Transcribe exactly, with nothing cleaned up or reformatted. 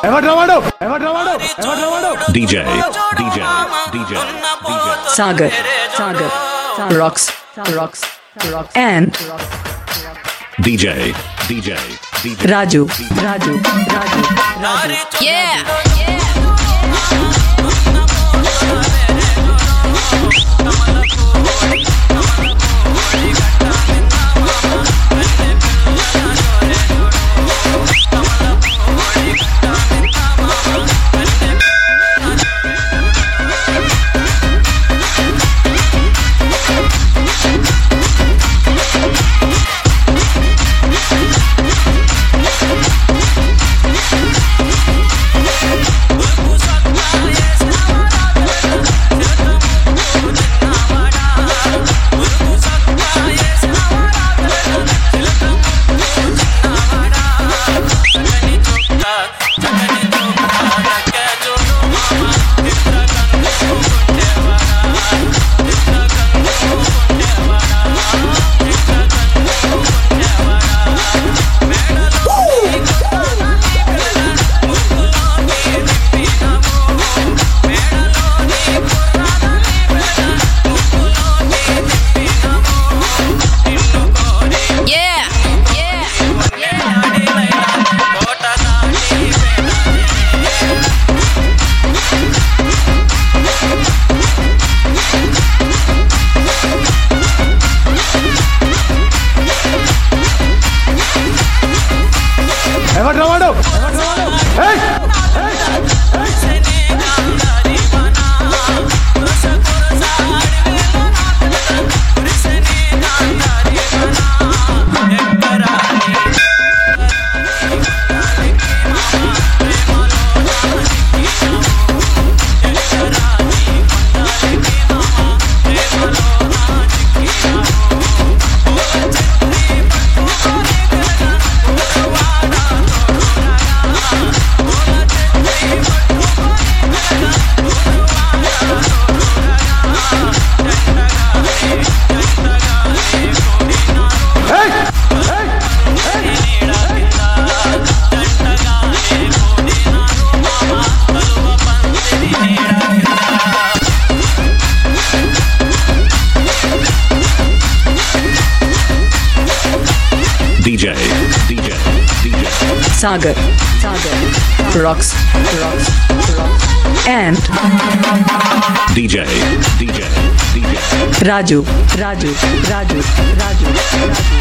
D J, D J, D J, D J. Sagar, Sagar, rocks, rocks, rocks, and D J, D J, D J. Raju, Raju, Raju, Raju. Yeah. D J, D J, D J. Sagar, Sagar, rocks, rocks, rocks, and D J, D J, D J. Raju, Raju, Raju, Raju, Raju.